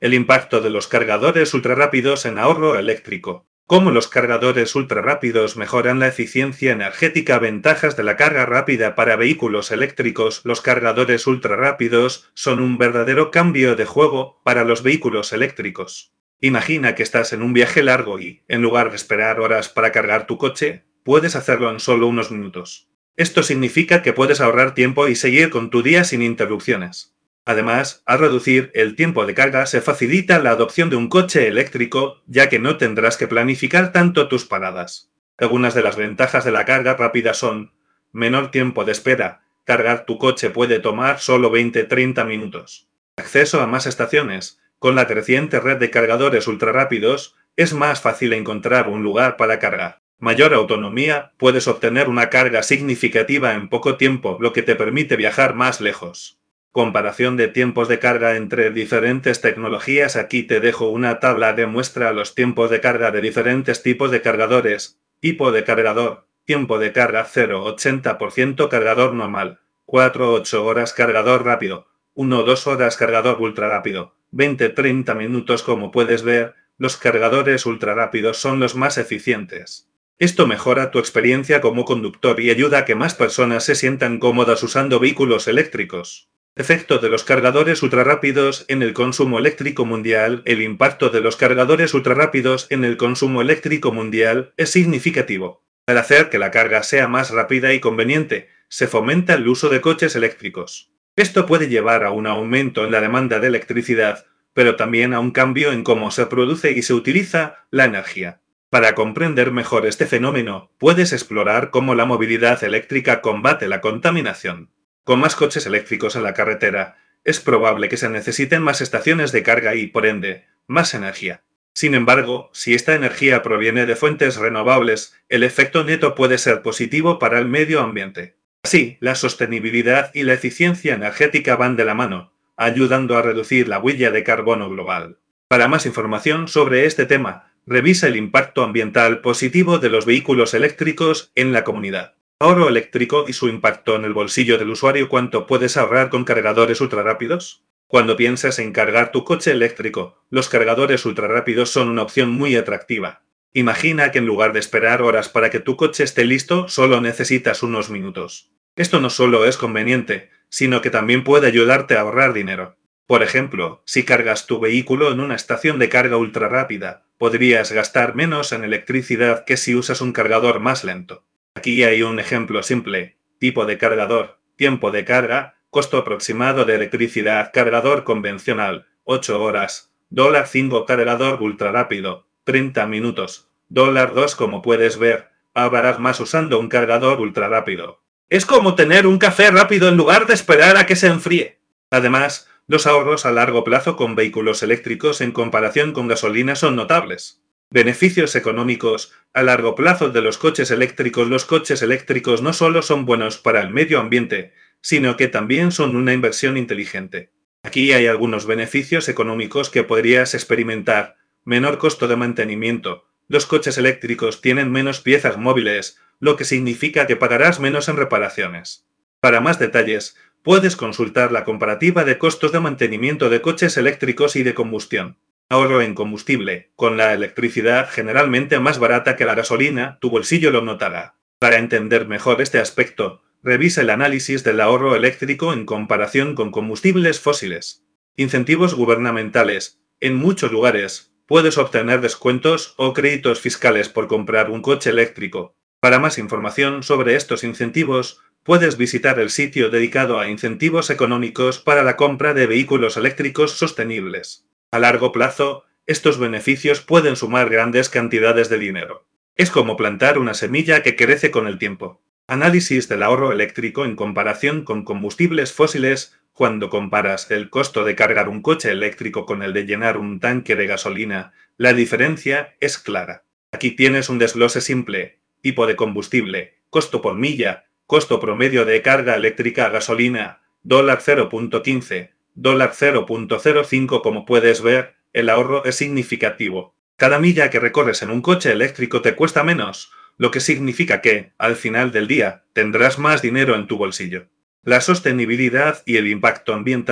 El impacto de los cargadores ultrarrápidos en ahorro eléctrico. Cómo los cargadores ultrarrápidos mejoran la eficiencia energética. Ventajas de la carga rápida para vehículos eléctricos. Los cargadores ultrarrápidos son un verdadero cambio de juego para los vehículos eléctricos. Imagina que estás en un viaje largo y, en lugar de esperar horas para cargar tu coche, puedes hacerlo en solo unos minutos. Esto significa que puedes ahorrar tiempo y seguir con tu día sin interrupciones. Además, al reducir el tiempo de carga se facilita la adopción de un coche eléctrico, ya que no tendrás que planificar tanto tus paradas. Algunas de las ventajas de la carga rápida son: menor tiempo de espera. Cargar tu coche puede tomar solo 20-30 minutos. Acceso a más estaciones. Con la creciente red de cargadores ultrarrápidos, es más fácil encontrar un lugar para cargar. Mayor autonomía. Puedes obtener una carga significativa en poco tiempo, lo que te permite viajar más lejos. Comparación de tiempos de carga entre diferentes tecnologías. Aquí te dejo una tabla que muestra los tiempos de carga de diferentes tipos de cargadores. Tipo de cargador. Tiempo de carga 0-80% cargador normal. 4-8 horas cargador rápido. 1-2 horas cargador ultra rápido. 20-30 minutos. Como puedes ver, los cargadores ultra rápidos son los más eficientes. Esto mejora tu experiencia como conductor y ayuda a que más personas se sientan cómodas usando vehículos eléctricos. Efecto de los cargadores ultrarrápidos en el consumo eléctrico mundial. El impacto de los cargadores ultrarrápidos en el consumo eléctrico mundial es significativo. Al hacer que la carga sea más rápida y conveniente, se fomenta el uso de coches eléctricos. Esto puede llevar a un aumento en la demanda de electricidad, pero también a un cambio en cómo se produce y se utiliza la energía. Para comprender mejor este fenómeno, puedes explorar cómo la movilidad eléctrica combate la contaminación. Con más coches eléctricos en la carretera, es probable que se necesiten más estaciones de carga y, por ende, más energía. Sin embargo, si esta energía proviene de fuentes renovables, el efecto neto puede ser positivo para el medio ambiente. Así, la sostenibilidad y la eficiencia energética van de la mano, ayudando a reducir la huella de carbono global. Para más información sobre este tema, revisa el impacto ambiental positivo de los vehículos eléctricos en la comunidad. Ahorro eléctrico y su impacto en el bolsillo del usuario. ¿Cuánto puedes ahorrar con cargadores ultrarrápidos? Cuando piensas en cargar tu coche eléctrico, los cargadores ultrarrápidos son una opción muy atractiva. Imagina que en lugar de esperar horas para que tu coche esté listo, solo necesitas unos minutos. Esto no solo es conveniente, sino que también puede ayudarte a ahorrar dinero. Por ejemplo, si cargas tu vehículo en una estación de carga ultrarrápida, podrías gastar menos en electricidad que si usas un cargador más lento. Aquí hay un ejemplo simple: tipo de cargador, tiempo de carga, costo aproximado de electricidad. Cargador convencional, 8 horas. $5 cargador ultra rápido, 30 minutos. $2. Como puedes ver, ahorrarás más usando un cargador ultra rápido. Es como tener un café rápido en lugar de esperar a que se enfríe. Además, los ahorros a largo plazo con vehículos eléctricos en comparación con gasolina son notables. Beneficios económicos a largo plazo de los coches eléctricos. Los coches eléctricos no solo son buenos para el medio ambiente, sino que también son una inversión inteligente. Aquí hay algunos beneficios económicos que podrías experimentar. Menor costo de mantenimiento. Los coches eléctricos tienen menos piezas móviles, lo que significa que pagarás menos en reparaciones. Para más detalles, puedes consultar la comparativa de costos de mantenimiento de coches eléctricos y de combustión. Ahorro en combustible. Con la electricidad generalmente más barata que la gasolina, tu bolsillo lo notará. Para entender mejor este aspecto, revisa el análisis del ahorro eléctrico en comparación con combustibles fósiles. Incentivos gubernamentales. En muchos lugares, puedes obtener descuentos o créditos fiscales por comprar un coche eléctrico. Para más información sobre estos incentivos, puedes visitar el sitio dedicado a incentivos económicos para la compra de vehículos eléctricos sostenibles. A largo plazo, estos beneficios pueden sumar grandes cantidades de dinero. Es como plantar una semilla que crece con el tiempo. Análisis del ahorro eléctrico en comparación con combustibles fósiles. Cuando comparas el costo de cargar un coche eléctrico con el de llenar un tanque de gasolina, la diferencia es clara. Aquí tienes un desglose simple: tipo de combustible, costo por milla, costo promedio de carga eléctrica a gasolina, $0.15, $0.05. Como puedes ver, el ahorro es significativo. Cada milla que recorres en un coche eléctrico te cuesta menos, lo que significa que, al final del día, tendrás más dinero en tu bolsillo. La sostenibilidad y el impacto ambiental.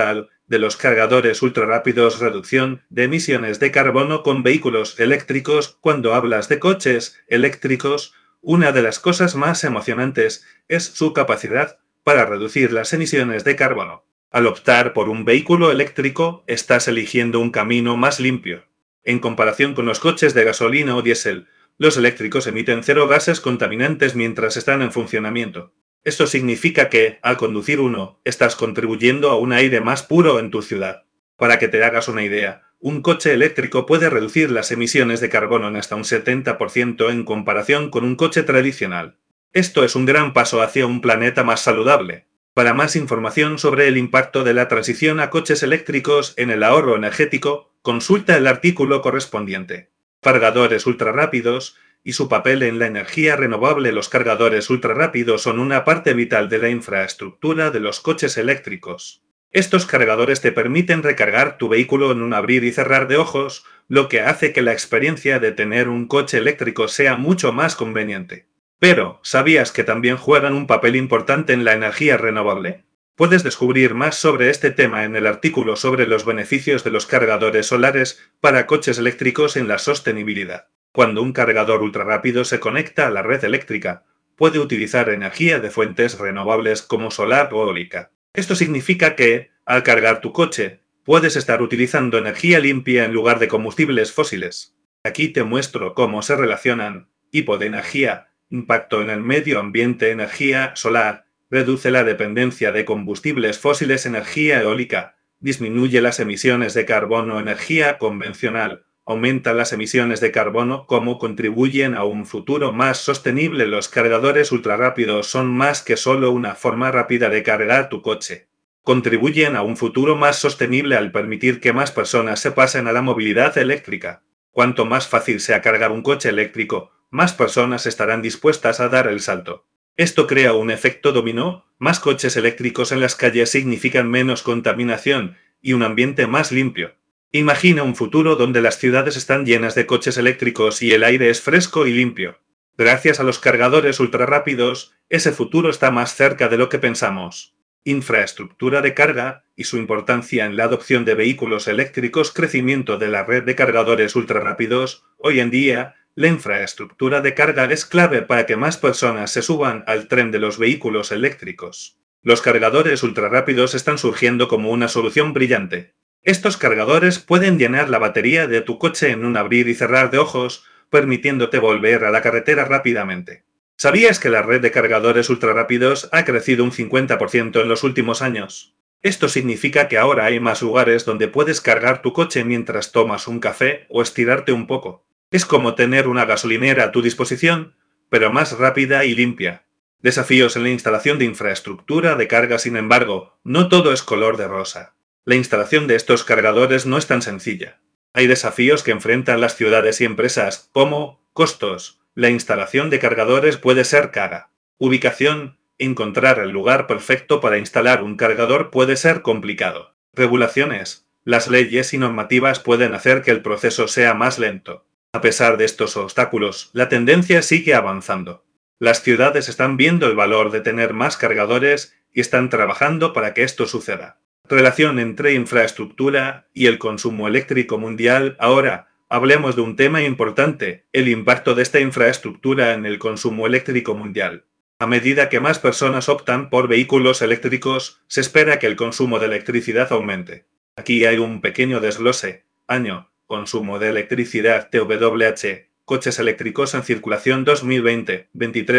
de los cargadores ultrarrápidos, reducción de emisiones de carbono con vehículos eléctricos. Cuando hablas de coches eléctricos, una de las cosas más emocionantes es su capacidad para reducir las emisiones de carbono. Al optar por un vehículo eléctrico, estás eligiendo un camino más limpio. En comparación con los coches de gasolina o diésel, los eléctricos emiten cero gases contaminantes mientras están en funcionamiento. Esto significa que, al conducir uno, estás contribuyendo a un aire más puro en tu ciudad. Para que te hagas una idea, un coche eléctrico puede reducir las emisiones de carbono en hasta un 70% en comparación con un coche tradicional. Esto es un gran paso hacia un planeta más saludable. Para más información sobre el impacto de la transición a coches eléctricos en el ahorro energético, consulta el artículo correspondiente. Cargadores ultrarrápidos y su papel en la energía renovable. Los cargadores ultrarrápidos son una parte vital de la infraestructura de los coches eléctricos. Estos cargadores te permiten recargar tu vehículo en un abrir y cerrar de ojos, lo que hace que la experiencia de tener un coche eléctrico sea mucho más conveniente. Pero, ¿sabías que también juegan un papel importante en la energía renovable? Puedes descubrir más sobre este tema en el artículo sobre los beneficios de los cargadores solares para coches eléctricos en la sostenibilidad. Cuando un cargador ultrarrápido se conecta a la red eléctrica, puede utilizar energía de fuentes renovables como solar o eólica. Esto significa que, al cargar tu coche, puedes estar utilizando energía limpia en lugar de combustibles fósiles. Aquí te muestro cómo se relacionan: tipo de energía, impacto en el medio ambiente. Energía solar reduce la dependencia de combustibles fósiles. Energía eólica disminuye las emisiones de carbono. Energía convencional aumenta las emisiones de carbono. ¿Cómo contribuyen a un futuro más sostenible? Los cargadores ultrarrápidos son más que solo una forma rápida de cargar tu coche. Contribuyen a un futuro más sostenible al permitir que más personas se pasen a la movilidad eléctrica. Cuanto más fácil sea cargar un coche eléctrico, más personas estarán dispuestas a dar el salto. Esto crea un efecto dominó: más coches eléctricos en las calles significan menos contaminación y un ambiente más limpio. Imagina un futuro donde las ciudades están llenas de coches eléctricos y el aire es fresco y limpio. Gracias a los cargadores ultrarrápidos, ese futuro está más cerca de lo que pensamos. Infraestructura de carga y su importancia en la adopción de vehículos eléctricos. Crecimiento de la red de cargadores ultrarrápidos. Hoy en día, la infraestructura de carga es clave para que más personas se suban al tren de los vehículos eléctricos. Los cargadores ultrarrápidos están surgiendo como una solución brillante. Estos cargadores pueden llenar la batería de tu coche en un abrir y cerrar de ojos, permitiéndote volver a la carretera rápidamente. ¿Sabías que la red de cargadores ultrarrápidos ha crecido un 50% en los últimos años? Esto significa que ahora hay más lugares donde puedes cargar tu coche mientras tomas un café o estirarte un poco. Es como tener una gasolinera a tu disposición, pero más rápida y limpia. Desafíos en la instalación de infraestructura de carga. Sin embargo, no todo es color de rosa. La instalación de estos cargadores no es tan sencilla. Hay desafíos que enfrentan las ciudades y empresas, como costos. La instalación de cargadores puede ser cara. Ubicación. Encontrar el lugar perfecto para instalar un cargador puede ser complicado. Regulaciones. Las leyes y normativas pueden hacer que el proceso sea más lento. A pesar de estos obstáculos, la tendencia sigue avanzando. Las ciudades están viendo el valor de tener más cargadores y están trabajando para que esto suceda. Relación entre infraestructura y el consumo eléctrico mundial. Ahora, hablemos de un tema importante: el impacto de esta infraestructura en el consumo eléctrico mundial. A medida que más personas optan por vehículos eléctricos, se espera que el consumo de electricidad aumente. Aquí hay un pequeño desglose. Año: consumo de electricidad TWh. Coches eléctricos en circulación 2020,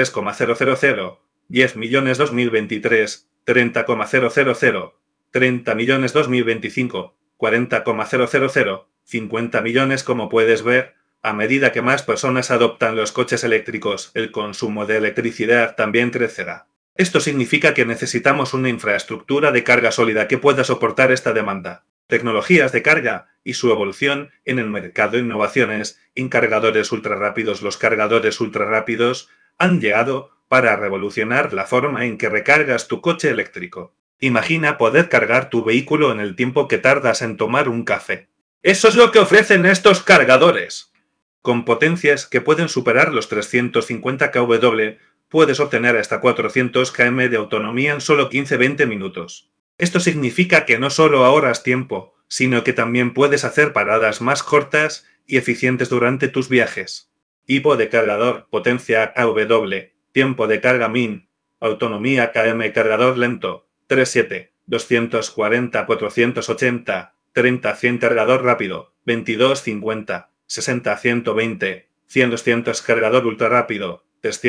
23,000. 10 millones 2023, 30,000. 30 millones 2025, 40,000. 50 millones. Como puedes ver, a medida que más personas adoptan los coches eléctricos, el consumo de electricidad también crecerá. Esto significa que necesitamos una infraestructura de carga sólida que pueda soportar esta demanda. Tecnologías de carga y su evolución en el mercado. Innovaciones en cargadores ultrarrápidos. Los cargadores ultrarrápidos han llegado para revolucionar la forma en que recargas tu coche eléctrico. Imagina poder cargar tu vehículo en el tiempo que tardas en tomar un café. ¡Eso es lo que ofrecen estos cargadores! Con potencias que pueden superar los 350 kW, puedes obtener hasta 400 km de autonomía en solo 15-20 minutos. Esto significa que no solo ahorras tiempo, sino que también puedes hacer paradas más cortas y eficientes durante tus viajes. Tipo de cargador, potencia kW, tiempo de carga min, autonomía km, cargador lento, 3.7, 240-480, 30-100, cargador rápido, 22-50, 60-120, 100-200, cargador ultra rápido,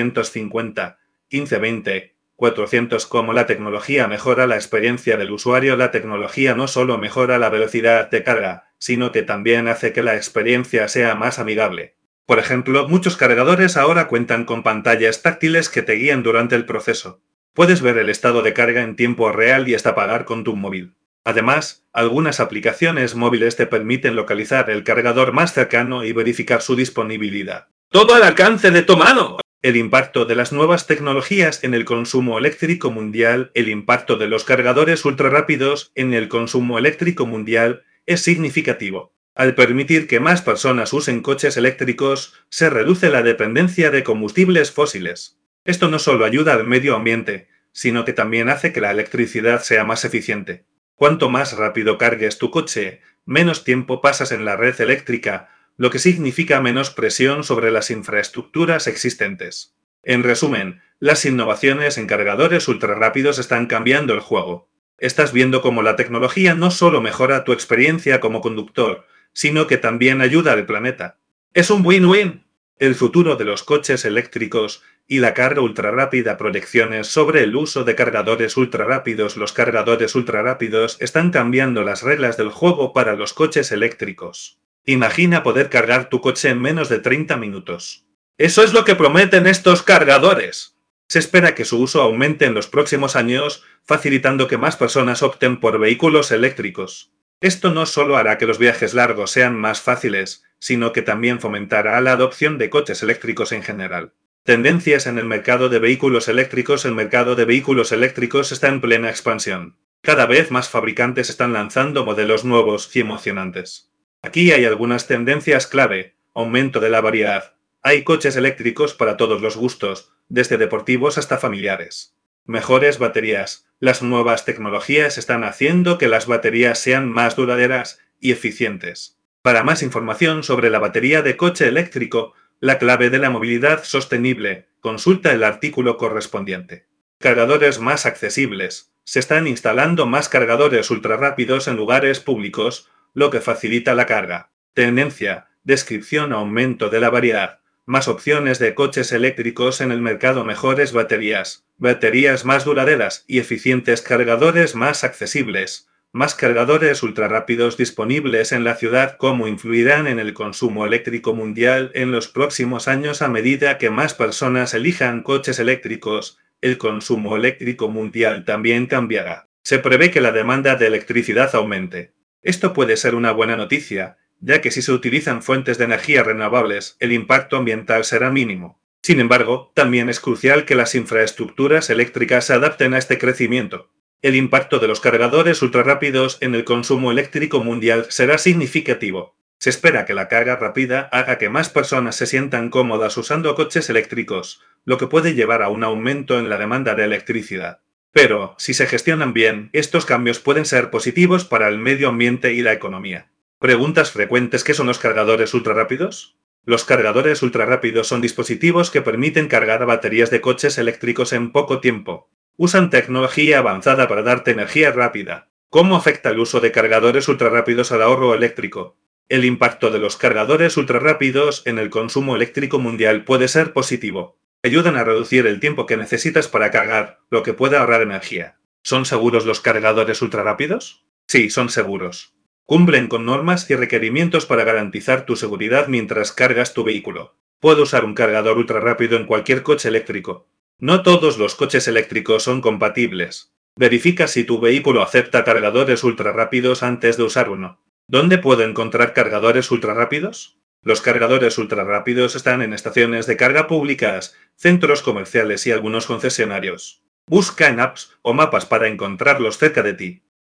350, 15-20, 400. Como la tecnología mejora la experiencia del usuario, la tecnología no solo mejora la velocidad de carga, sino que también hace que la experiencia sea más amigable. Por ejemplo, muchos cargadores ahora cuentan con pantallas táctiles que te guían durante el proceso. Puedes ver el estado de carga en tiempo real y hasta pagar con tu móvil. Además, algunas aplicaciones móviles te permiten localizar el cargador más cercano y verificar su disponibilidad. ¡Todo al alcance de tu mano! El impacto de las nuevas tecnologías en el consumo eléctrico mundial. El impacto de los cargadores ultrarrápidos en el consumo eléctrico mundial es significativo. Al permitir que más personas usen coches eléctricos, se reduce la dependencia de combustibles fósiles. Esto no solo ayuda al medio ambiente, sino que también hace que la electricidad sea más eficiente. Cuanto más rápido cargues tu coche, menos tiempo pasas en la red eléctrica, lo que significa menos presión sobre las infraestructuras existentes. En resumen, las innovaciones en cargadores ultrarrápidos están cambiando el juego. Estás viendo cómo la tecnología no solo mejora tu experiencia como conductor, sino que también ayuda al planeta. Es un win-win. El futuro de los coches eléctricos y la carga ultrarrápida. Proyecciones sobre el uso de cargadores ultrarrápidos. Los cargadores ultrarrápidos están cambiando las reglas del juego para los coches eléctricos. Imagina poder cargar tu coche en menos de 30 minutos. Eso es lo que prometen estos cargadores. Se espera que su uso aumente en los próximos años, facilitando que más personas opten por vehículos eléctricos. Esto no solo hará que los viajes largos sean más fáciles, sino que también fomentará la adopción de coches eléctricos en general. Tendencias en el mercado de vehículos eléctricos. El mercado de vehículos eléctricos está en plena expansión. Cada vez más fabricantes están lanzando modelos nuevos y emocionantes. Aquí hay algunas tendencias clave. Aumento de la variedad. Hay coches eléctricos para todos los gustos, desde deportivos hasta familiares. Mejores baterías. Las nuevas tecnologías están haciendo que las baterías sean más duraderas y eficientes. Para más información sobre la batería de coche eléctrico, la clave de la movilidad sostenible, consulta el artículo correspondiente. Cargadores más accesibles. Se están instalando más cargadores ultrarrápidos en lugares públicos, lo que facilita la carga. Tendencia. Descripción. Aumento de la variedad. Más opciones de coches eléctricos en el mercado. Mejores baterías. Baterías más duraderas y eficientes. Cargadores más accesibles. Más cargadores ultrarrápidos disponibles en la ciudad. ¿Cómo influirán en el consumo eléctrico mundial en los próximos años? A medida que más personas elijan coches eléctricos, el consumo eléctrico mundial también cambiará. Se prevé que la demanda de electricidad aumente. Esto puede ser una buena noticia, ya que si se utilizan fuentes de energía renovables, el impacto ambiental será mínimo. Sin embargo, también es crucial que las infraestructuras eléctricas se adapten a este crecimiento. El impacto de los cargadores ultrarrápidos en el consumo eléctrico mundial será significativo. Se espera que la carga rápida haga que más personas se sientan cómodas usando coches eléctricos, lo que puede llevar a un aumento en la demanda de electricidad. Pero, si se gestionan bien, estos cambios pueden ser positivos para el medio ambiente y la economía. Preguntas frecuentes. ¿Qué son los cargadores ultrarrápidos? Los cargadores ultrarrápidos son dispositivos que permiten cargar baterías de coches eléctricos en poco tiempo. Usan tecnología avanzada para darte energía rápida. ¿Cómo afecta el uso de cargadores ultrarrápidos al ahorro eléctrico? El impacto de los cargadores ultrarrápidos en el consumo eléctrico mundial puede ser positivo. Ayudan a reducir el tiempo que necesitas para cargar, lo que puede ahorrar energía. ¿Son seguros los cargadores ultrarrápidos? Sí, son seguros. Cumplen con normas y requerimientos para garantizar tu seguridad mientras cargas tu vehículo. Puedes usar un cargador ultrarrápido en cualquier coche eléctrico. No todos los coches eléctricos son compatibles. Verifica si tu vehículo acepta cargadores ultrarrápidos antes de usar uno. ¿Dónde puedo encontrar cargadores ultrarrápidos? Los cargadores ultrarrápidos están en estaciones de carga públicas, centros comerciales y algunos concesionarios. Busca en apps o mapas para encontrarlos cerca de ti.